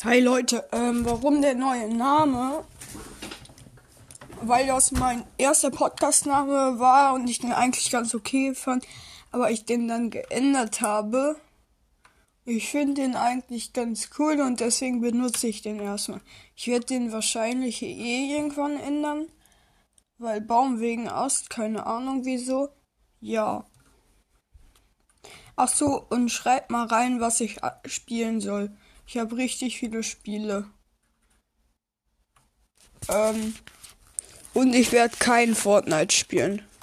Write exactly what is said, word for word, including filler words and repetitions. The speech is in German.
Hi Leute, ähm, warum der neue Name? Weil das mein erster Podcast-Name war und ich den eigentlich ganz okay fand, aber ich den dann geändert habe. Ich finde den eigentlich ganz cool und deswegen benutze ich den erstmal. Ich werde den wahrscheinlich eh irgendwann ändern, weil Baum wegen Ast, keine Ahnung wieso. Ja. Ach so, und schreibt mal rein, was ich spielen soll. Ich habe richtig viele Spiele. Ähm, und ich werde kein Fortnite spielen.